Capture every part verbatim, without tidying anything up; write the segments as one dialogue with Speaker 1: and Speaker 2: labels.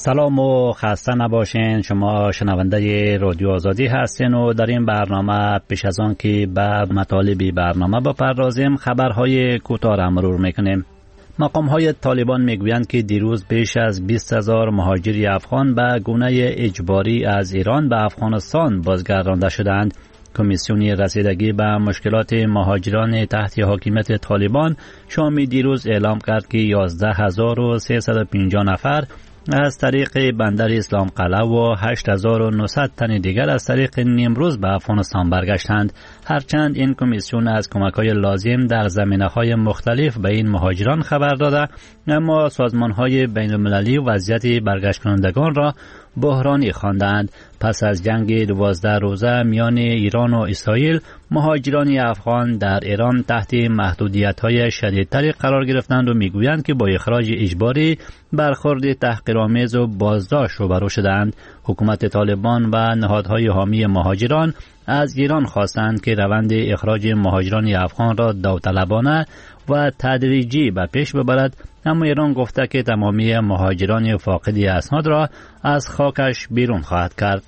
Speaker 1: سلام و خسته نباشین. شما شنونده رادیو آزادی هستین و در این برنامه پیش از آن که به مطالب برنامه بپردازیم خبرهای کوتاه را مرور میکنیم. مقام‌های طالبان میگویند که دیروز بیش از بیست هزار مهاجر افغان به گونه اجباری از ایران به افغانستان بازگردانده شدند. کمیسیون رسیدگی به مشکلات مهاجران تحت حاکمیت طالبان شام دیروز اعلام کرد که یازده هزار و سیصد و پنجاه نفر از طریق بندر اسلام قلعه و هشت هزار و نهصد تن دیگر از طریق نیمروز به افغانستان برگشتند. هرچند این کمیسیون از کمک‌های لازم در زمینه‌های مختلف به این مهاجران خبر داده، اما سازمان‌های بین‌المللی وضعیت برگشت کنندگان را بحرانی خواندند. پس از جنگ دوازده روزه میان ایران و اسرائیل، مهاجران افغان در ایران تحت محدودیت‌های شدیدتری قرار گرفتند و میگویند که با اخراج اجباری برخورد تحقیرآمیز و بازداشت روبرو شدند. حکومت طالبان و نهادهای حامی مهاجران از ایران خواستند که روند اخراج مهاجران افغان را داوطلبانه و تدریجی به پیش ببرد، اما ایران گفته که تمامی مهاجران فاقد اسناد را از خاکش بیرون خواهد کرد.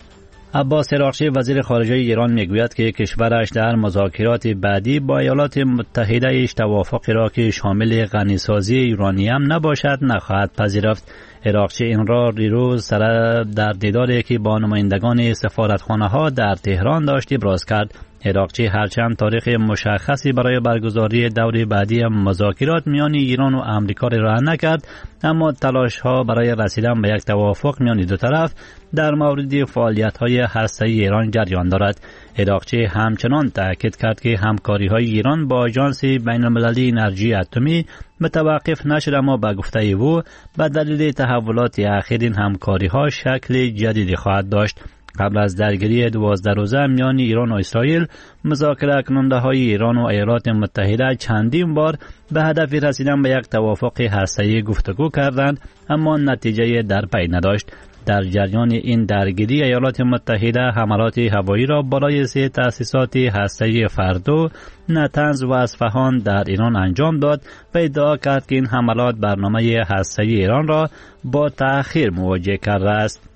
Speaker 1: عباس عراقچی وزیر خارجه ایران میگوید که کشورش در مذاکرات بعدی با ایالات متحده ایش توافقی را که شامل غنیسازی یورانیم نباشد نخواهد پذیرفت. عراقچی این را دیروز سر در دیداری که با نمایندگان سفارتخانه ها در تهران داشت ابراز کرد. عراقچی هرچند تاریخ مشخصی برای برگزاری دور بعدی مذاکرات میان ایران و آمریکا را راه نکرد، اما تلاش ها برای رسیدن به یک توافق میان دو طرف در مورد فعالیت های هسته‌ای ایران جریان دارد. عراقچی همچنان تاکید کرد که همکاری های ایران با آژانس بین المللی انرژی اتمی متوقف نشد، اما به گفته او به دلیل تحولات اخیر این همکاری ها شکل جدیدی خواهد داشت. قبل از درگیری دوازده روزه میان ایران و اسرائیل، مذاکره کننده های ایران و ایالات متحده چندین بار به هدف رسیدن به یک توافق هسته‌ای گفتگو کردند، اما نتیجه در پی نداشت. در جریان این درگیری ایالات متحده حملات هوایی را بالای سه تأسیسات هسته‌ای فردو، نتنز و اصفهان در ایران انجام داد و ادعا کرد که این حملات برنامه هسته‌ای ایران را با تأخیر مواجه کرده است.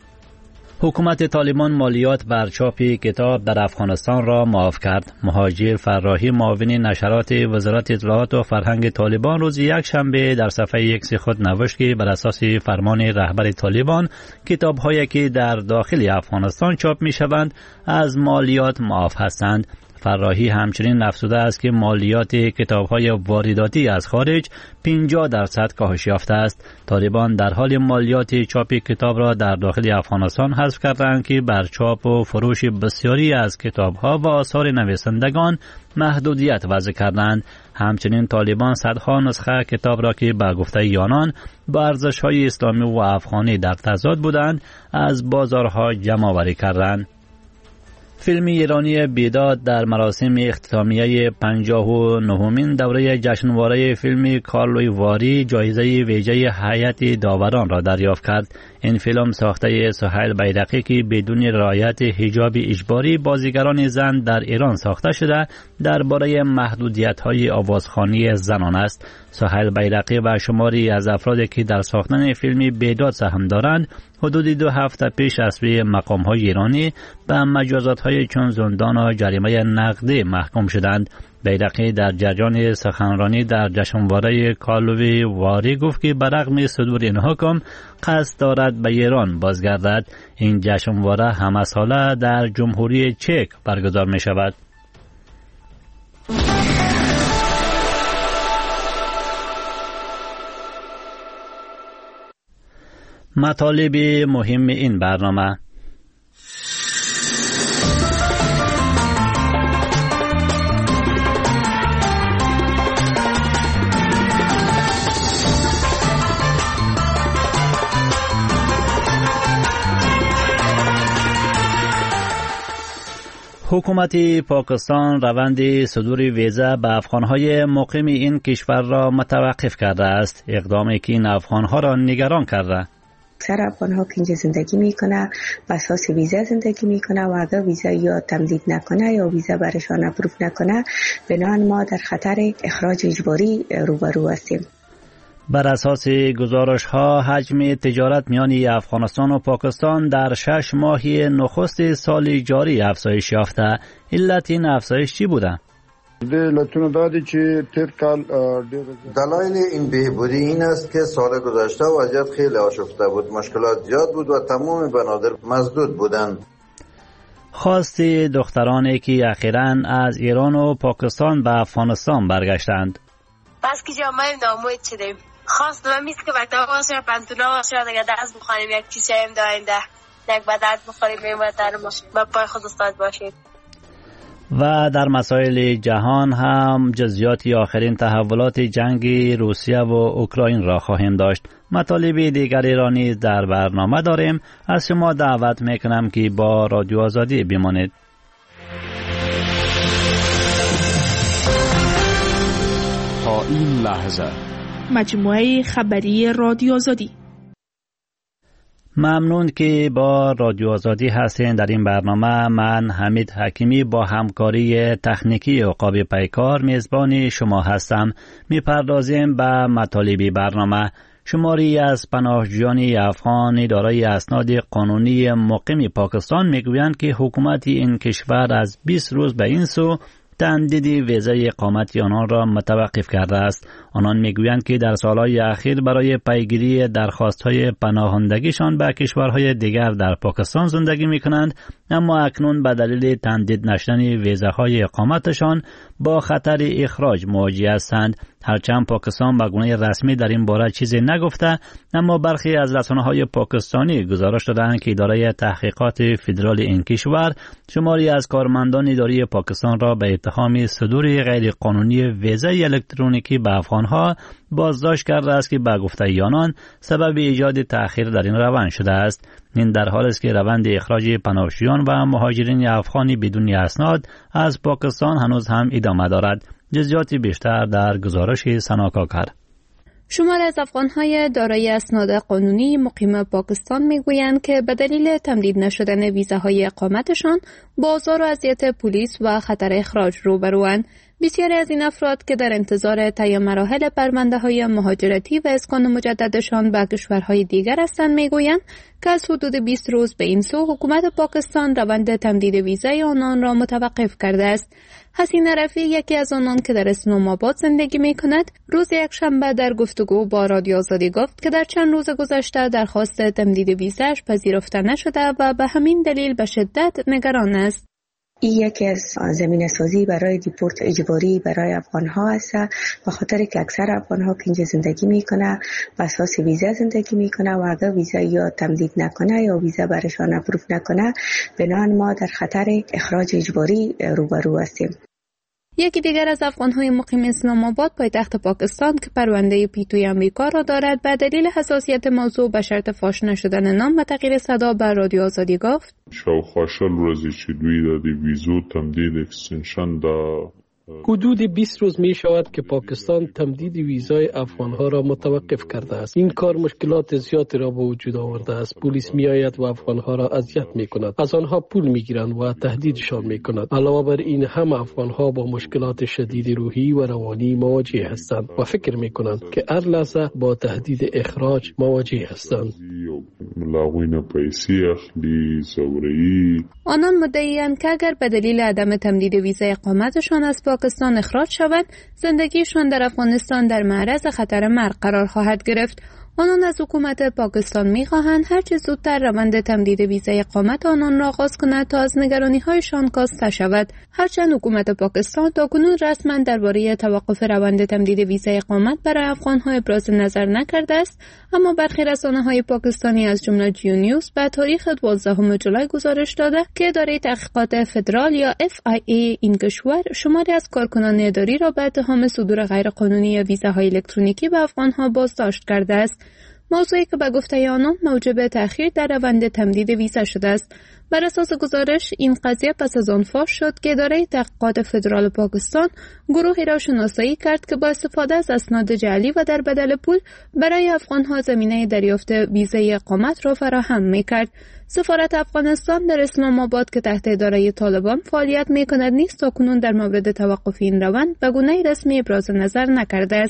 Speaker 1: حکومت طالبان مالیات بر چاپ کتاب در افغانستان را معاف کرد. مهاجر فراحی معاون نشرات وزارت اطلاعات و فرهنگ طالبان روز یک شنبه در صفحه ایکس خود نوشت که بر اساس فرمان رهبر طالبان کتاب‌هایی که در داخل افغانستان چاپ می‌شوند از مالیات معاف هستند. فراحی همچنین افزوده است که مالیات کتاب‌های وارداتی از خارج پنجاه درصد کاهش یافته است. طالبان در حال مالیات چاپ کتاب را در داخل افغانستان حذف کردند که بر چاپ و فروش بسیاری از کتاب‌ها و آثار نویسندگان محدودیت وضع کردند. همچنین طالبان صدها نسخه کتاب را که به گفته آنان با ارزش‌های اسلامی و افغانی در تضاد بودند از بازارها جمع آوری کردند. فیلم ایرانی بیداد در مراسم اختتامیه پنجاه و نهمین دوره جشنواره فیلم کارلوی واری جایزه ویژه هیئت داوران را دریافت کرد. این فیلم ساخته سهیل بیرقی که بدون رعایت حجاب اجباری بازیگران زن در ایران ساخته شده درباره محدودیت‌های آوازخوانی زنان است. سهیل بیرقی و شماری از افرادی که در ساختن فیلم بیداد سهم دارند حدود دو هفته پیش از سوی مقام‌های ایرانی به مجازات‌های چون زندان و جریمه نقدی محکوم شدند. بیرقی در جریان سخنرانی در جشنواره کارلوی واری گفت که برغم صدور این حکم قصد دارد به ایران بازگردد. این جشنواره همه ساله در جمهوری چک برگزار می شود. مطالب مهم این برنامه: حکومت پاکستان روند صدور ویزا به افغانهای مقیم این کشور را متوقف کرده است، اقدامی که این افغانها را نگران کرده.
Speaker 2: اکثر افغان ها که اینجا زندگی میکنه به اساس ویزا زندگی میکنه و اگر ویزا یا تمدید نکنه یا ویزا برشان اپروف نکنه، بنابراین ما در خطر اخراج اجباری روبرو هستیم.
Speaker 1: بر اساس گزارش ها حجم تجارت میان افغانستان و پاکستان در شش ماه نخست سال جاری افزایش یافته. علت این افزایش چی بوده؟
Speaker 3: دلایل این بهبودی این است که سال گذشته وضعیت خیلی آشفته بود، مشکلات زیاد بود و تمام بنادر مسدود بودند.
Speaker 1: خواست دخترانی که اخیراً از ایران و پاکستان به افغانستان برگشتند.
Speaker 4: بس که جامعه ناموید شدیم. خواست من میست که وقتا باشه پنتونا باشه دیگه دست بخوریم، یک کیسه هم داینده یک بدرد بخوریم این وطن ما پای خود استاد باشید.
Speaker 1: و در مسائل جهان هم جزئیات آخرین تحولات جنگ روسیه و اوکراین را خواهیم داشت. مطالب دیگری را نیز در برنامه داریم. از شما دعوت میکنم که با رادیو آزادی بمانید.
Speaker 5: تا این لحظه
Speaker 6: مجموعه خبری رادیو آزادی.
Speaker 1: ممنون که با رادیو آزادی هستین. در این برنامه من حمید حکیمی با همکاری تکنیکی عقاب پیکار میزبان شما هستم. میپردازیم به مطالب برنامه. شماری از پناهجویان افغان دارای اسناد قانونی مقیم پاکستان میگویند که حکومت این کشور از بیست روز به این سو تمدید ویزای اقامت آنان را متوقف کرده است. آنان میگویند که در سالهای اخیر برای پیگیری درخواست‌های پناهندگیشان به کشورهای دیگر در پاکستان زندگی می‌کنند، اما اکنون به دلیل تمدید نشدن ویزاهای اقامتشان با خطر اخراج مواجه هستند. هرچند پاکستان به گونه رسمی در این باره چیزی نگفته، اما برخی از رسانه‌های پاکستانی گزارش دادند که اداره تحقیقات فدرال این کشور شماری از کارمندان اداری پاکستان را به اتهام صدور غیر قانونی ویزای الکترونیکی به افغانها بازداشت کرده است که به گفته آنان سبب ایجاد تأخیر در این روند شده است. این در حالی است که روند اخراج پناهجویان و مهاجرین افغانی بدون اسناد از پاکستان هنوز هم ادامه دارد. جزئیات بیشتر در گزارش سناکاکر.
Speaker 6: شمار از افغان‌های دارای اسناد قانونی مقیم پاکستان میگویند که به دلیل تمدید نشدن ویزاهای اقامتشان با آزار و اذیت پلیس و خطر اخراج روبروند. بسیاری از این افراد که در انتظار طی مراحل پرونده‌های مهاجرتی و اسکان مجددشان به کشورهای دیگر هستند میگویند که از حدود بیست روز به این سو حکومت پاکستان روند تمدید ویزای آنان را متوقف کرده است. حسینه رفیع یکی از آنان که در اسلام آباد زندگی می‌کند، روز یکشنبه در گفتگو با رادیو آزادی گفت که در چند روز گذشته درخواست تمدید ویزاش پذیرفته نشده و به همین دلیل به شدت نگران است.
Speaker 2: این یکی از زمینه سازی برای دیپورت اجباری برای افغان ها است، به خاطر که اکثر افغان ها که اینجا زندگی میکنه بر اساس ویزا زندگی میکنه و اگر ویزا یا تمدید نکنه یا ویزا برشان اپروف نکنه بنابراین ما در خطر اخراج اجباری روبرو هستیم.
Speaker 6: یکی دیگر از افغان‌های مقیم اسلام آباد پایتخت پاکستان که پرونده پیتوی امریکا را دارد به دلیل حساسیت موضوع به شرط فاش نشدن نام و تغییر صدا بر رادیو آزادی گفت
Speaker 7: شاوخوا شل ورځې چې دوی د ویزو تمدید اکستنشن دا
Speaker 8: حدود بیست روز می شود که پاکستان تمدید ویزای افغانها را متوقف کرده است. این کار مشکلات زیادی را به وجود آورده است. پلیس می آید و افغانها را اذیت می کند. از آنها پول می گیرند و تهدیدشان می کند. علاوه بر این هم افغانها با مشکلات شدید روحی و روانی مواجه هستند و فکر می کنند که هر لحظه با تهدید اخراج مواجه هستند.
Speaker 6: آنان مدعی‌اند که اگر به دلیل عدم تمدید ویزای اقامتشان از پاکستان اخراج شوند، زندگیشان در افغانستان در معرض خطر مرگ قرار خواهد گرفت. آنان از حکومت پاکستان می‌خواهند هرچه زودتر روند تمدید ویزای اقامت آنان را آغاز کند تا از نگرانی‌هایشان کاسته شود. هرچند حکومت پاکستان تاکنون رسما درباره توقف روند تمدید ویزای اقامت برای افغان‌ها ابراز نظر نکرده است، اما برخی رسانه‌های پاکستانی از جمله جیو نیوز به تاریخ دوازدهم ژولای گزارش داده که اداره تحقیقات فدرال یا اف آی ای این کشور شماری از کارکنان اداری را به اتهام صدور غیرقانونی ویزاهای الکترونیکی به افغان‌ها بازداشت کرده است. موضوعی که به گفته آنان موجب تأخیر در روند تمدید ویزا شده است. بر اساس گزارش این قضیه پس از آن فاش شد که اداره تحقیقات فدرال پاکستان گروهی را شناسایی کرد که با استفاده از اسناد جعلی و در بدل پول برای افغان‌ها زمینه دریافت ویزای اقامت را فراهم می‌کرد. سفارت افغانستان در اسلام آباد که تحت اداره طالبان فعالیت می‌کند نیز تاکنون در مورد توقف این روند به گونه رسمی ابراز نظر نکرده است.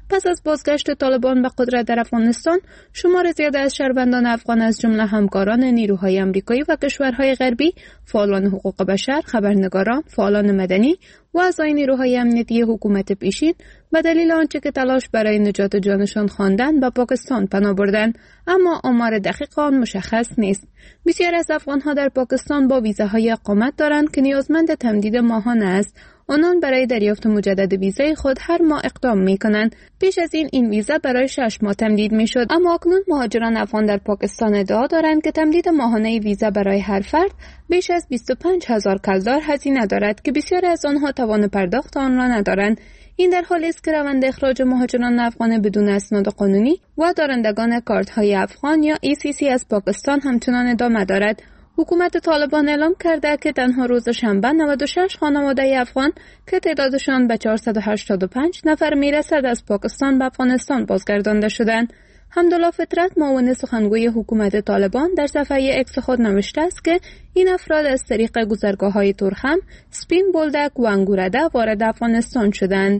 Speaker 6: پس از بازگشت طالبان به قدرت در افغانستان، شمار زیاد از شهروندان افغان از جمله همکاران نیروهای آمریکایی و کشورهای غربی، فعالان حقوق بشر، خبرنگاران، فعالان مدنی و اعضای نیروهای امنیتی حکومت پیشین به دلیل آنچه که تلاش برای نجات جانشان خواندند به پاکستان پناه بردند، اما آمار دقیق آن مشخص نیست. بسیار از افغانها در پاکستان با ویزاهای اقامت دارند که نیازمند تمدید ماهانه است. آنان برای دریافت مجدد ویزای خود هر ماه اقدام می کنند. پیش از این این ویزا برای شش ماه تمدید می شد، اما اکنون مهاجران افغان در پاکستان ادعا دارند که تمدید ماهانه ویزا برای هر فرد بیش از بیست و پنج هزار کلدار هزینه دارد که بسیار از آنها توان پرداخت آن را ندارند. این در حالی است که روند اخراج مهاجران افغان بدون اسناد قانونی و دارندگان کارت‌های افغان یا ای سی سی از پاکستان همچنان ادامه دارد. حکومت طالبان اعلام کرده که تنها روز شنبه نود و شش خانواده افغان که تعدادشان به چهارصد و هشتاد و پنج نفر میرسد از پاکستان به افغانستان بازگردانده شدند. حمدالله فطرت، معاون سخنگوی حکومت طالبان، در صفحه اکس خود نوشته است که این افراد از طریق گذرگاه‌های تورخم، سپین بولدک و انگورده وارد افغانستان شدند.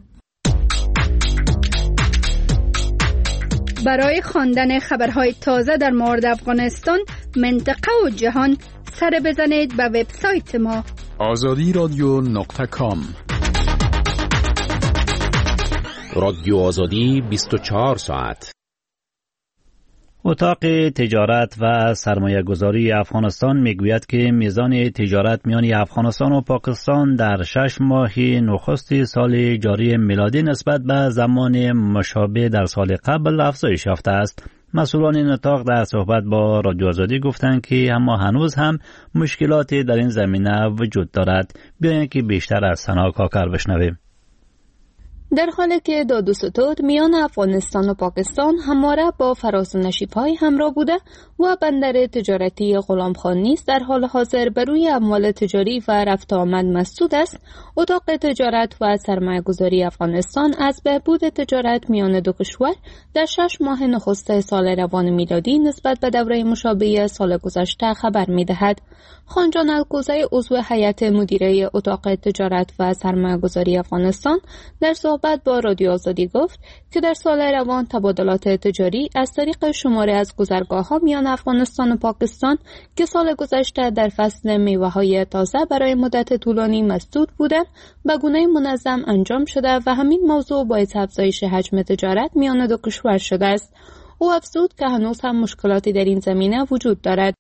Speaker 9: برای خواندن خبرهای تازه در مورد افغانستان، منطقه و جهان، سر بزنید به وبسایت ما
Speaker 5: آزادی رادیو نقطه کام.
Speaker 10: رادیو آزادی بیست و چهار ساعت.
Speaker 1: اتاق تجارت و سرمایه گذاری افغانستان میگوید که میزان تجارت میان افغانستان و پاکستان در شش ماه نخست سال جاری میلادی نسبت به زمان مشابه در سال قبل افزایش یافته است. مسئولان این اتاق در صحبت با رادیو آزادی گفتند که اما هنوز هم مشکلاتی در این زمینه وجود دارد. بیایید که بیشتر از ثنا کاکر بشنویم.
Speaker 6: در حالی که داد و ستد میان افغانستان و پاکستان همواره با فراز و نشیب‌های همراه بوده و بندر تجارتی غلامخان نیز در حال حاضر بر روی اموال تجاری و رفت آمد مسدود است، اتاق تجارت و سرمایه‌گذاری افغانستان از بهبود تجارت میان دو کشور در شش ماه نخست سال روان میلادی نسبت به دوره مشابه سال گذشته خبر می‌دهد. خانجان الکوزی، عضو هیئت مدیره اتاق تجارت و سرمایه‌گذاری افغانستان، در صحبت با رادیو آزادی گفت که در سال روان تبادلات تجاری از طریق شماره از گذرگاه‌ها میان افغانستان و پاکستان که سال گذشته در فصل میوه‌های تازه برای مدت طولانی مسدود بودند، به گونه منظم انجام شده و همین موضوع باعث افزایش حجم تجارت میان دو کشور شده است. او افزود که هنوز هم مشکلاتی در این زمینه وجود دارد.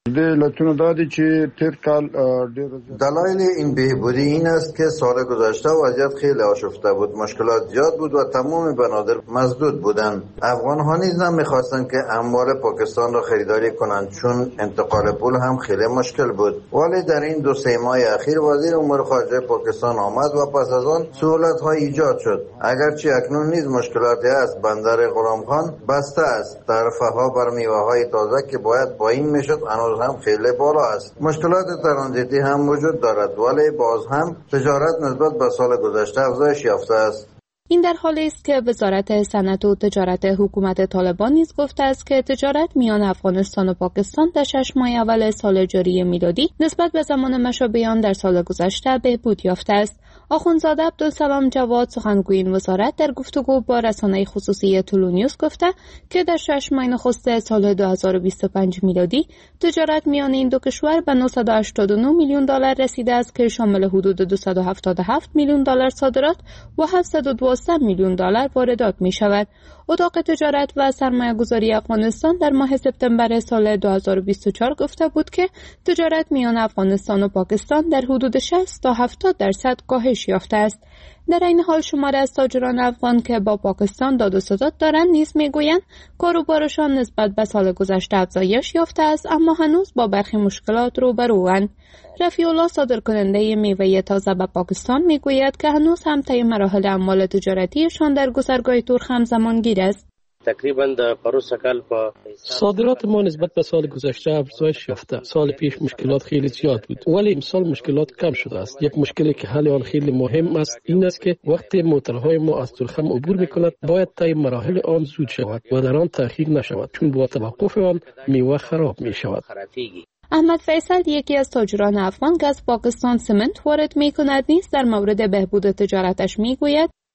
Speaker 3: دلایل این بهبودی این است که سال گذشته وضعیت خیلی آشفته بود، مشکلات زیاد بود و تمام بنادر مسدود بودند. افغان‌ها نیز نمی‌خواستند که اموال پاکستان را خریداری کنند چون انتقال پول هم خیلی مشکل بود. ولی در این دو سه ماه اخیر وزیر امور خارجه پاکستان آمد و پس از آن سهولت‌ها ایجاد شد. اگرچه اکنون نیز مشکلاتی است، بندر غلامخان بسته است. تعرفه‌ها بر میوه‌های تازه که باید پایین میشد هنوز هم خیلی بالا است. مشکلات ترانزیتی هم وجود دارد ولی باز هم تجارت نسبت به سال گذشته افزایش یافته است.
Speaker 6: این در حالی است که وزارت صنعت و تجارت حکومت طالبان نیز گفته است که تجارت میان افغانستان و پاکستان در شش ماه اول سال جاری میلادی نسبت به زمان مشابه آن در سال گذشته بهبود یافته است. آخوندزاده عبدالسلام جواد، سخنگوی این وزارت، در گفتگو با رسانه خصوصی طلو نیوز گفته که در شش ماه نخست سال دو هزار و بیست و پنج میلادی تجارت میان این دو کشور به نهصد و هشتاد و نه میلیون دلار رسیده است که شامل حدود دویست و هفتاد و هفت میلیون دلار صادرات و هفتصد و دوازده میلیون دلار واردات می شود. اتاق تجارت و سرمایه‌گذاری افغانستان در ماه سپتامبر سال دو هزار و بیست و چهار گفته بود که تجارت میان افغانستان و پاکستان در حدود شصت تا هفتاد درصد کاهش یافته است. در این حال شمار از تاجران افغان که با پاکستان داد و ستد دارند نیز میگویند کاروبارشان نسبت به سال گذشته افزایش یافته است، اما هنوز با برخی مشکلات روبروند. رفیع الله، صادرکننده میوه تازه به پاکستان، میگوید که هنوز هم طی مراحل اموال تجارتیشان در گذرگاه تورخم زمانگیر است.
Speaker 11: تقریبا د پروسه کال په
Speaker 8: صادرات ما نسبت به سال گذشته افزایش یافته. سال پیش مشکلات خیلی زیاد بود ولی امسال مشکلات کم شده است. یک مشکلی که حل آن خیلی مهم است این است که وقتی موترهای ما از تورخم عبور میکند باید طی مراحل آن زود شود و در آن تأخیر نشود چون با توقف آن میوه خراب می شود.
Speaker 6: احمد فیصل، یکی از تاجران افغان که از پاکستان سمنت وارد میکند، نیز در مورد بهبود تجارتش میگوید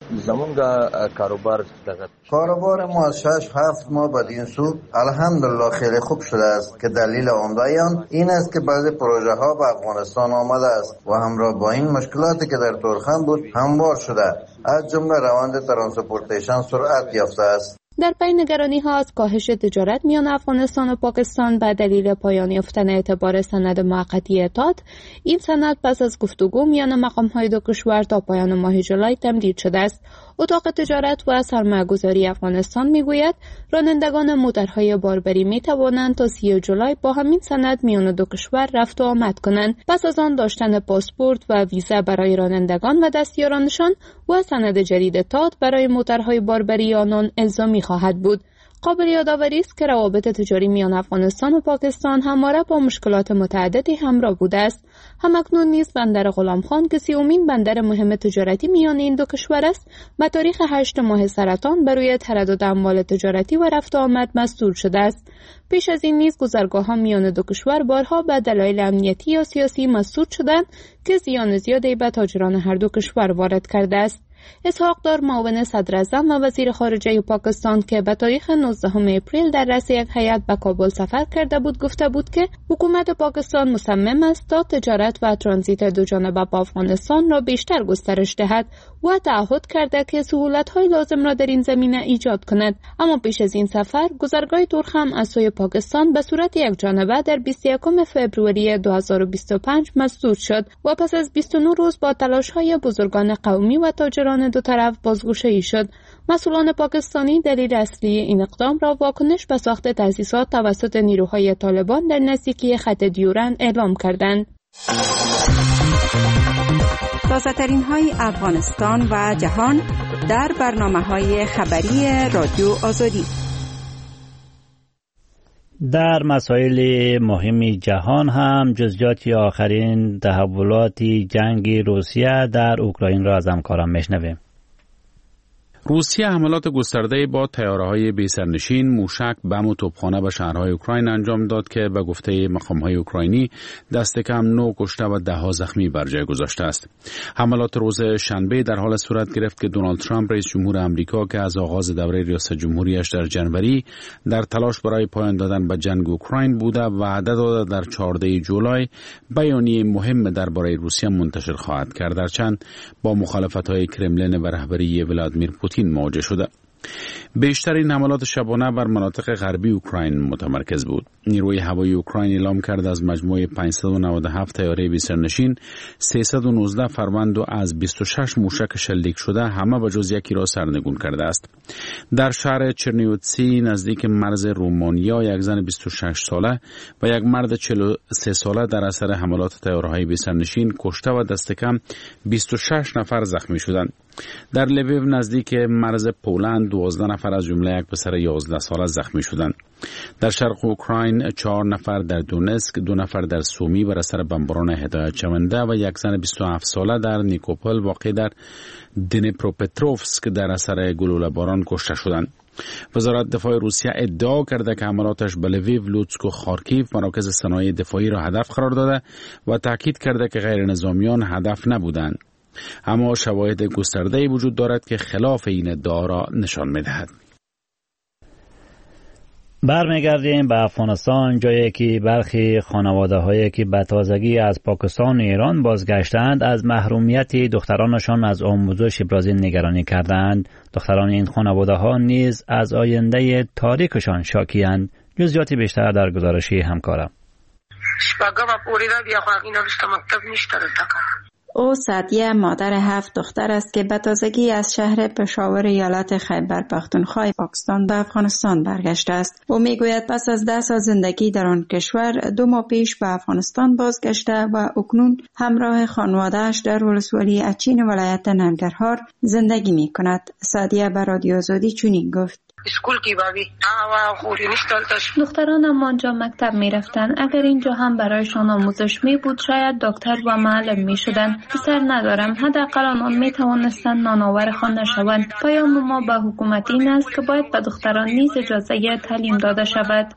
Speaker 12: زمونگا کاروبار دغه
Speaker 3: کاروبار ما از شش هفت ماه بعد این سو الحمدلله خیلی خوب شده است که دلیل عمده آن این است که بعضی پروژه ها به افغانستان آمده است و همراه با این مشکلاتی که در تورخم بود هموار شده، از جمله روند ترانسپورتیشن سرعت یافته است.
Speaker 6: در پی نگرانی ها از کاهش تجارت میان افغانستان و پاکستان به دلیل پایان یافتن اعتبار سند موقتی اتحاد، این سند پس از گفتگو میان مقام های دو کشور تا پایان ماه جولای تمدید شده است. اتاق تجارت و سرمایه‌گذاری افغانستان میگوید رانندگان موترهای باربری می توانند تا سی جولای با همین سند میان دو کشور رفت و آمد کنند. پس از آن داشتن پاسپورت و ویزا برای رانندگان و دستیارانشان و سند جدید اتحاد برای موترهای باربری آنان الزامی خواهد بود. قابل یادآوری است که روابط تجاری میان افغانستان و پاکستان همواره با مشکلات متعددی همراه بوده است. همکنون نیز بندر غلامخان که سیومین بندر مهم تجارتی میان این دو کشور است، به تاریخ هشت ماه سرطان بر روی تردد اموال تجارتی و رفت و آمد مسدود شده است. پیش از این نیز گذرگاه‌ها میان دو کشور بارها به دلایل امنیتی یا سیاسی مسدود شدند که زیان زیادی به تاجران هر دو کشور وارد کرده است. اسحاق دار معاون صدر اعظم و وزیر خارجه پاکستان که به تاریخ نوزدهم اپریل در رأس یک هیئت به کابل سفر کرده بود گفته بود که حکومت پاکستان مصمم است تا تجارت و ترانزیت دو جانبه با افغانستان را بیشتر گسترش دهد و تعهد کرده که سهولت‌های لازم را در این زمینه ایجاد کند. اما پیش از این سفر گذرگاه تورخم از سوی پاکستان به صورت یک جانبه در بیست و یکم فوریه دو هزار و بیست و پنج مسدود شد و پس از بیست و نه روز با تلاش‌های بزرگان قومی و تاجران دو طرف بازگشایی شد. مسئولان پاکستانی دلیل اصلی این اقدام را واکنش به ساخت تأسیسات توسط نیروهای طالبان در نزدیکی خط دیورند اعلام کردند.
Speaker 13: تازه‌ترین های افغانستان و جهان در برنامه‌های خبری رادیو آزادی.
Speaker 1: در مسائل مهم جهان هم جزئیات آخرین تحولات جنگ روسیه در اوکراین را از همکاران میشنویم.
Speaker 14: روسیه حملات گسترده با طیاره‌های بی‌سرنشین، موشک، بم و توپخانه به شهرهای اوکراین انجام داد که به گفته مقام‌های اوکراینی دست کم نه کشته و ده ها زخمی بر جای گذاشته است. حملات روز شنبه در حال صورت گرفت که دونالد ترامپ رئیس جمهور آمریکا که از آغاز دوره ریاست جمهوریش در جنوری در تلاش برای پایان دادن به جنگ اوکراین بوده و وعده داده در چهاردهم جولای بیانیه مهم درباره روسیه منتشر خواهد کرد، درچند با مخالفت‌های کرملین و رهبری ولادیمیر پوتین مواجه شده. بیشتر این حملات شبانه بر مناطق غربی اوکراین متمرکز بود. نیروی هوایی اوکراین اعلام کرد از مجموع پانصد و نود و هفت طیاره بی‌سرنشین، سیصد و نوزده فروند و از بیست و شش موشک شلیک شده همه به جز یکی را سرنگون کرده است. در شهر چرنیوتسی نزدیک مرز رومانیا یک زن بیست و شش ساله و یک مرد چهل و سه ساله در اثر حملات طیاره‌های بی‌سرنشین کشته و دست کم بیست و شش نفر زخمی شدند. در لویو نزدیک مرز پولند دوازده نفر از جمله یک پسر یازده ساله زخمی شدند. در شرق اوکراین چهار نفر در دونسک، دو نفر در سومی بر اثر بمباران هدایت شونده و یک زن بیست و هفت ساله در نیکوپل واقع در دنیپروپتروفسک در اثر گلوله باران کشته شدند. وزارت دفاع روسیه ادعا کرده که حملاتش به لویو، لوتسک و خارکیف مراکز صنایع دفاعی را هدف قرار داده و تاکید کرده که غیر نظامیان هدف نبودند. اما شواهد گسترده‌ای وجود دارد که خلاف این ادعا را نشان می‌دهد.
Speaker 1: برمیگردیم به افغانستان، جایی که برخی خانواده‌هایی که به تازگی از پاکستان و ایران بازگشتند از محرومیت دخترانشان از آموزش ابراز نگرانی کردند. دختران این خانواده‌ها نیز از آینده تاریکشان شاکی‌اند. جزئیات بیشتر در گزارش همکارم.
Speaker 15: او سعدیه مادر هفت دختر است که به تازگی از شهر پشاور ایالت خیبر پختونخوا پاکستان به افغانستان برگشته است. او میگوید پس از ده سال زندگی در آن کشور دو ماه پیش به افغانستان بازگشته و اکنون همراه خانواده‌اش در ولسوالی اچین ولایت ننگرهار زندگی می کند. سعدیه به رادیو آزادی چنین گفت:
Speaker 16: اسکول کی بابی آوا خوری نیستالتش.
Speaker 6: دختران اما آنجا مکتب می رفتن. اگر اینجا هم برایشان آموزش می بود شاید دکتر و معلم می شدن. پسر ندارم. حداقل آنان می توانستند نانآور خانه شوند. پیام ما به حکومت این است که باید به دختران نیز اجازه تعلیم داده شود.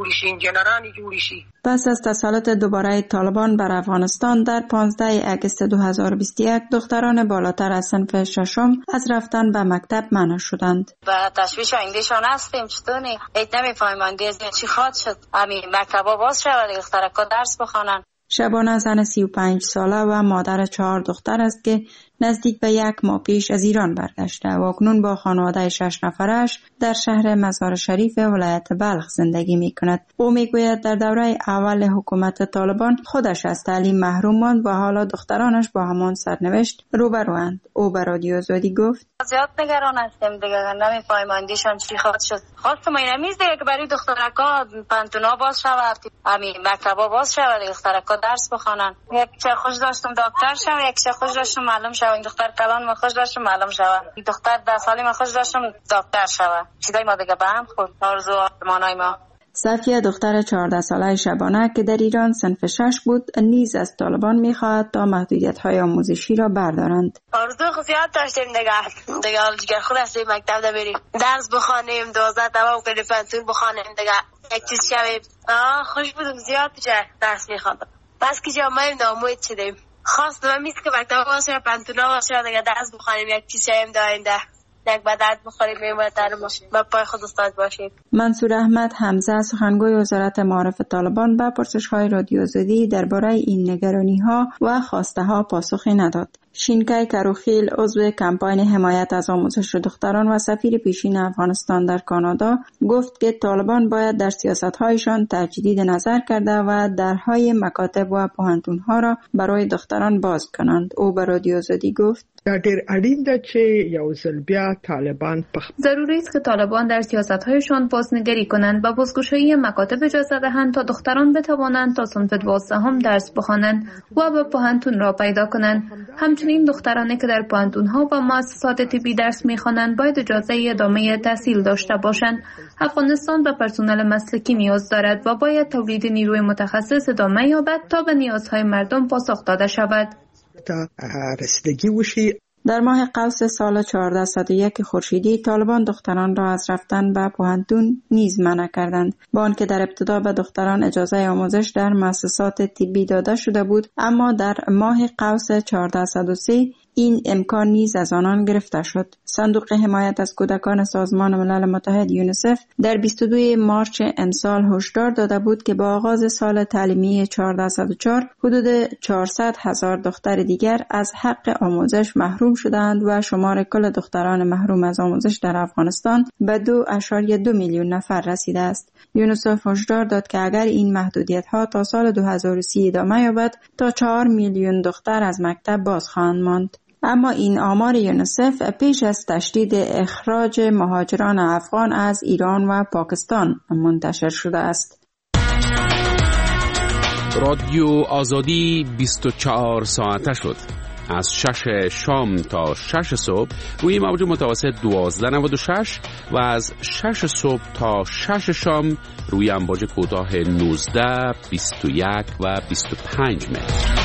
Speaker 15: پس از تسلط دوباره طالبان بر افغانستان در پانزده اگست دو هزار و بیست و یک دختران بالاتر از صنف ششم از رفتن به مکتب منع شدند.
Speaker 17: با تشویش آیندهشان هستیم. چطوری؟ ایت نمیفهمیم آینده چی خواهد شد. همین مکتبا باز شود دخترکا درس بخوانند.
Speaker 15: شبانه زن سی و پنج ساله و مادر چهار دختر است که نزدیک به یک ماه پیش از ایران برگشته و اکنون با خانواده شش نفرش در شهر مزار شریف ولایت بلخ زندگی می کند. او می گوید در دوره اول حکومت طالبان خودش از تعلیم محروم ماند و حالا دخترانش با همان سرنوشت روبروند. او به رادیو آزادی گفت
Speaker 17: زیاد نگران هستیم دیگه، نمیفهمیم آیندهشان چی خواهد شد. خواستم این میز دیگه که برای دخترکا پنتونا باز شود، همین مکتبا باز شود، دخترکا درس بخوانن. یک چه خوش داشتم دکتر شوم، یک چه خوش داشتم معلم شوم. این دختر کلان ما خوش داشتم معلم شوم. این دختر ده سالی ما خوش داشتم دکتر شوم. چیزای ما دیگه به هم خورد. آرزو آرمانای ما.
Speaker 15: صفیه دختر چهارده ساله شبانه که در ایران صنف شش بود نیز از طالبان می‌خواهد تا محدودیت‌های آموزشی را بردارند.
Speaker 4: آرزو خصوصیات داشتیم دیگه دیگه جگر خود هستیم مکتب دا بریم درس بخوانیم دوازده تمام کنیم پنتون بخوانیم دیگه یک چیز شویم. آه خوش بودم زیاد پیچه درس میخواندم بس که جامعه ناموید شدیم. خواست و میز که مکتب باشه پنتونا باشه دیگه درس بخوانیم یک چیز شویم دا آینده یک بدرد بخوریم میمونتر با پای خود استاد باشیم.
Speaker 15: منصور احمد حمزه سخنگوی وزارت معارف طالبان به پرسش‌های رادیو آزادی درباره این نگرانی‌ها و خواسته‌ها پاسخی نداد. شینکای کروخیل عضو کمپاین حمایت از آموزش دختران و سفیر پیشین افغانستان در کانادا گفت که طالبان باید در سیاست‌هایشان تجدید نظر کرده و درهای مکاتب و پوهنتون‌ها را برای دختران باز کنند. او به رادیو آزادی گفت
Speaker 18: دا ډېر اړین ده چې یو ځل بیا طالبان په
Speaker 6: ضروری است که طالبان در سیاست‌هایشان بازنگری کنند و بازگشایی مکاتب اجازه دهند تا دختران بتوانند تا صنف دوازدهم درس بخوانند و به پوهنتون را پیدا کنند. همچنین دخترانی که در پوهنتون‌ها و مؤسسات طبی درس می‌خوانند باید اجازه ادامه تحصیل داشته باشند. افغانستان به پرسنل مسلکی نیاز دارد و باید تولید نیروی متخصص ادامه یابد تا به نیازهای مردم پاسخ داده شود.
Speaker 18: رسیدگی وشي.
Speaker 15: در ماه قوس سال چهارده صد و یک خورشیدی طالبان دختران را از رفتن به پوهنتون نیز منع کردند. با آنکه در ابتدا به دختران اجازه آموزش در مؤسسات طبی داده شده بود، اما در ماه قوس چهارده صد و سه این امکان نیز از آنان گرفته شد. صندوق حمایت از کودکان سازمان ملل متحد یونیسف در بیست و دو مارچ امسال هشدار داده بود که با آغاز سال تعلیمی چهارده صد و چهار حدود چهارصد هزار دختر دیگر از حق آموزش محروم شدند و شمار کل دختران محروم از آموزش در افغانستان به دو اشاریه دو میلیون نفر رسیده است. یونیسف هشدار داد که اگر این محدودیت ها تا سال دو هزار و سی ادامه یابد تا چهار میلیون دختر از مکتب باز خواهند ماند. اما این آمار یونیسف پیش از تشدید اخراج مهاجران افغان از ایران و پاکستان منتشر شده است.
Speaker 10: رادیو آزادی بیست و چهار ساعته شد. از شش شام تا شش صبح روی موج متوسط دوازده نود و شش و از شش صبح تا شش شام روی امواج کوتاه نوزده، بیست و یک و بیست و پنج متر.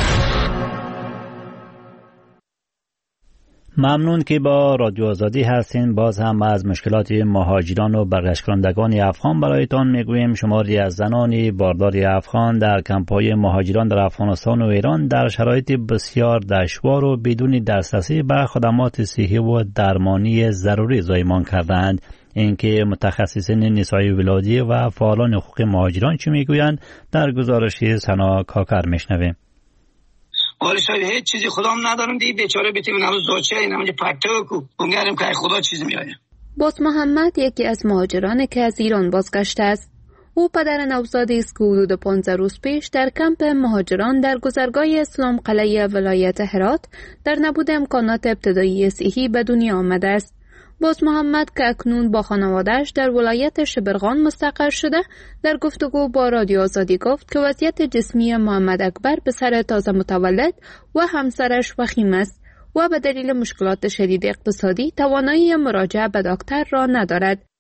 Speaker 1: ممنون که با رادیو آزادی هستین. باز هم از مشکلات مهاجران و برگشتکنندگان افغان برایتان میگوییم. شماری از زنان باردار افغان در کمپ‌های مهاجران در افغانستان و ایران در شرایط بسیار دشوار و بدون دسترسی به خدمات صحی و درمانی ضروری زایمان کردند. اینکه متخصصین نسای ولادی و فعالان حقوق مهاجران چی میگویند در گزارشی سنا کاکر میشنویم.
Speaker 19: ولی شاید هیچ چیزی خدام ندارم دی بیچاره بیتیم نماز زاچه این نماز پرتوکو بونگرم که خدا چیز میآید.
Speaker 6: باز محمد یکی از مهاجران که از ایران بازگشته است. او پدر نوزادی است که حدود پانزده روز پیش در کمپ مهاجران در گذرگاه اسلام قلعه ولایت هرات در نبود امکانات ابتدایی صحی به دنیا آمده است. باز محمد که اکنون با خانواده‌اش در ولایت شبرغان مستقر شده در گفتگو با رادیو آزادی گفت که وضعیت جسمی محمد اکبر پسر تازه متولد و همسرش وخیم است و به دلیل مشکلات شدید اقتصادی توانایی مراجعه به دکتر را ندارد.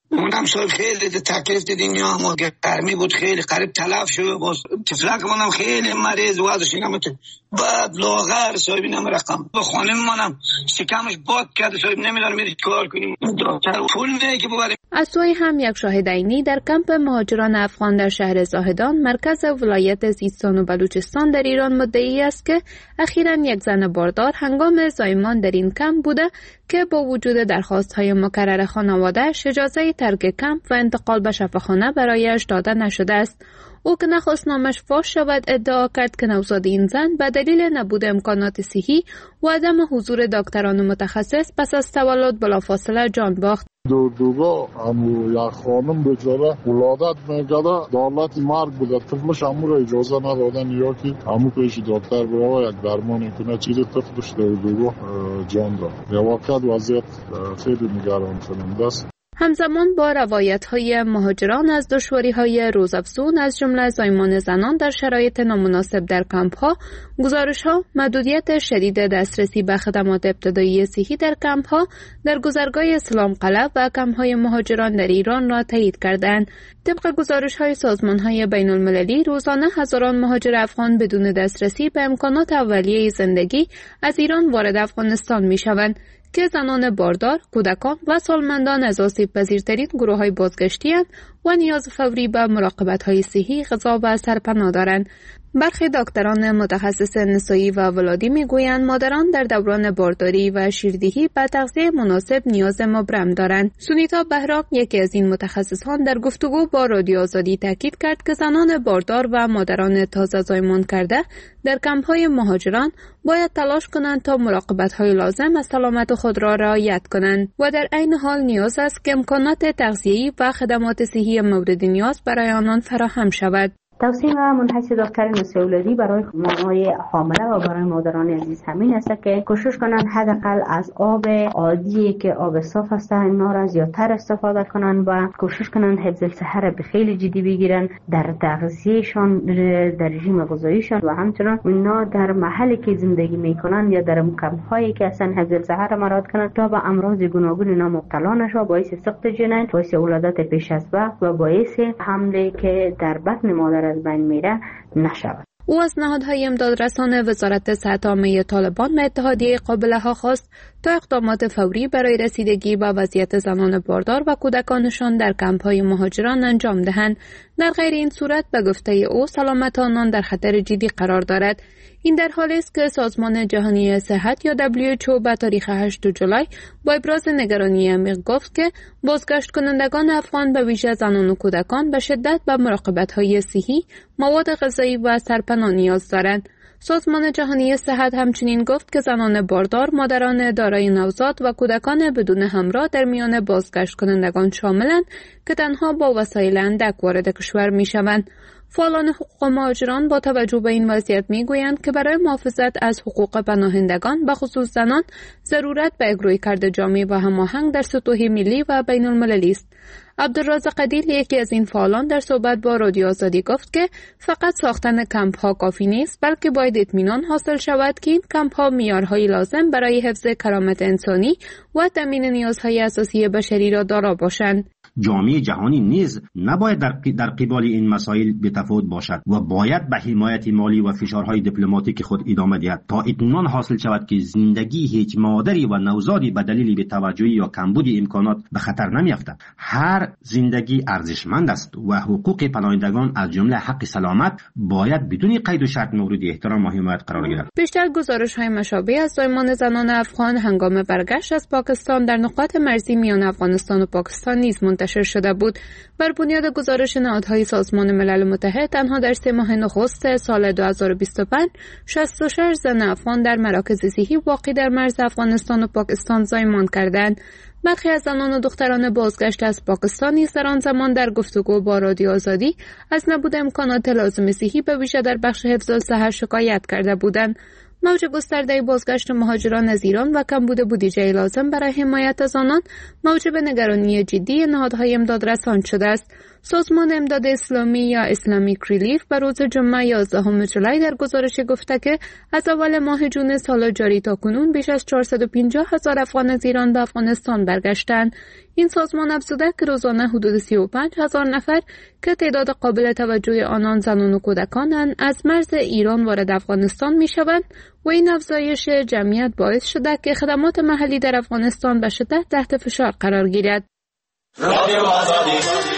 Speaker 19: اونم صاحب خیلی تکلیف دیدیم یا ما گرمی بود خیلی قریب تلف شد. باز تفلک منم خیلی مریض وضعش اینم بعد لاغر صاحب اینم رقم با خانم منم شکمش باد کرده صاحب نمیدونم میرید کار کنیم دکتر پول میده که ببریم.
Speaker 6: از سوی هم یک شاهد عینی در کمپ مهاجران افغان در شهر زاهدان مرکز ولایت سیستان و بلوچستان در ایران مدعی است که اخیراً یک زن باردار هنگام زایمان در این کمپ بوده که با وجود درخواست‌های مکرر خانواده‌اش اجازه ترک کمپ و انتقال به شفاخانه برایش داده نشده است. او که نخواست نامش فاش شود ادعا کرد که نوزاد این زن به دلیل نبود امکانات صحی و عدم حضور دکتران متخصص پس از تولد بلافاصله جان باخت.
Speaker 20: دو دوگا همو یک خانم بچاره ولادت میکرده دولت مرگ بوده طفلش همو را اجازه ندادن یا که همو پیش دکتر برای یک درمان کنه چیز طفلش دو دوگا جان داد. یا واقعا وضعیت خیلی نگران کننده است.
Speaker 6: همزمان با روایت‌های مهاجران از دشواری‌های روزافزون از جمله زایمان زنان در شرایط نامناسب در کمپ‌ها، گزارش‌ها محدودیت شدید دسترسی به خدمات ابتدایی صحی در کمپ‌ها در گذرگاه اسلام قلعه و کمپ‌های مهاجران در ایران را تایید کردند. طبق گزارش‌های سازمان‌های بین‌المللی، روزانه هزاران مهاجر افغان بدون دسترسی به امکانات اولیه زندگی از ایران وارد افغانستان می‌شوند که زنان باردار، کودکان و سالمندان از آسیب پذیرترین گروه‌های بازگشتی هستند و نیاز فوری به مراقبت‌های صحی، غذا و سرپناه دارند. برخی دکتران متخصص نسایی و ولادی میگویند مادران در دوران بارداری و شیردهی به تغذیه مناسب نیاز مبرم دارند. سونیتا بهرام، یکی از این متخصصان، در گفتگو با رادیو آزادی تاکید کرد که زنان باردار و مادران تازه زایمان کرده در کمپ‌های مهاجران باید تلاش کنند تا مراقبت‌های لازم از سلامت خود را رعایت کنند و در عین حال نیاز است که امکانات تغذیه‌ای و خدمات صحی مورد نیاز برای آنان فراهم شود.
Speaker 21: توصیه منحص دکتر نسایی ولادی برای مامای حامله و برای مادران عزیز همین است که کوشش کنند حداقل از آب عادی که آب صاف است اینا را زیادتر استفاده کنند و کوشش کنند حفظ الصحه را به خیلی جدی بگیرند در تغذیهشان، در رژیم غذاییشان و همچنین اینا در محلی که زندگی میکنند یا در مکان‌هایی که اصلا حفظ الصحه را مراعات کنند تا به امراض گوناگون اینا مبتلا نشوند، باعث سقط جنین، باعث ولادت پیش از وقت و باعث حمله که در بطن مادر از بین میره نشود.
Speaker 6: او از نهادهای امدادرسان وزارت صحت عامه طالبان و اتحادیه قابله ها خواست تا اقدامات فوری برای رسیدگی به وضعیت زنان باردار و کودکانشان در کمپ‌های مهاجران انجام دهند. در غیر این صورت به گفته او سلامت آنان در خطر جدی قرار دارد. این در حالی است که سازمان جهانی صحت یا دبلیو اچ او به تاریخ هشتم ژوئیه با ابراز نگرانی عمیق گفت که بازگشت کنندگان افغان به ویژه زنان و کودکان به شدت به مراقبت‌های صحی، مواد غذایی و سرپناه نیاز دارند. سازمان جهانی صحت همچنین گفت که زنان باردار، مادران دارای نوزاد و کودکان بدون همراه در میان بازگشت کنندگان شاملند که تنها با وسایل اندک وارد کشور می‌شوند. فعالان حقوق مهاجران با توجه به این وضعیت میگویند که برای محافظت از حقوق پناهندگان به خصوص زنان ضرورت به اجرای کرده جامع و هماهنگ در سطوح ملی و بین المللی است. عبدالرازق عدیل، یکی از این فعالان، در صحبت با رادیو آزادی گفت که فقط ساختن کمپ ها کافی نیست، بلکه باید اطمینان حاصل شود که این کمپ ها معیارهای لازم برای حفظ کرامت انسانی و تامین نیازهای اساسی بشری را دارا باشند.
Speaker 22: جامعه جهانی نیز نباید در در قبال این مسائل بی‌تفاوت باشد و باید به حمایت مالی و فشارهای دیپلماتیک خود ادامه دهد تا اطمینان حاصل شود که زندگی هیچ مادری و نوزادی به دلیل بی‌توجهی یا کمبود امکانات به خطر نمی‌افتد. هر زندگی ارزشمند است و حقوق پناهندگان از جمله حق سلامت باید بدون قید و شرط مورد احترام و حمایت قرار گیرد.
Speaker 6: بیشتر گزارش‌های مشابه از زایمان زنان افغان هنگام برگشت از پاکستان در نقاط مرزی میان افغانستان و پاکستان نیز منتشر شده بود. بر بنیاد گزارش نهادهای سازمان ملل متحد، تنها در سه ماه نخست سال دو هزار و بیست و پنج شصت و شش زن افغان در مراکز صحی واقع در مرز افغانستان و پاکستان زایمان کردند. برخی از زنان و دختران بازگشت از پاکستان نیز در آن زمان در گفتگو با رادیو آزادی از نبود امکانات لازم صحی به ویژه در بخش حفظ الصحه شکایت کرده بودند. موج گسترده بازگشت مهاجران از ایران و کمبود بودجه لازم برای حمایت از آنان موجب نگرانی جدی نهادهای امداد رسان شده است. سازمان امداد اسلامی یا اسلامیک ریلیف بر روز جمعه یازدهم ژولای در گزارش گفته که از اول ماه جون سال جاری تا کنون بیش از چهارصد و پنجاه هزار افغان از ایران به افغانستان برگشتند. این سازمان افزوده که روزانه حدود سی و پنج هزار نفر که تعداد قابل توجه آنان زنان و کودکانند از مرز ایران وارد افغانستان می شوند و این افزایش جمعیت باعث شده که خدمات محلی در افغانستان به شدت تحت فشار قرار گیرد. رادیو آزادی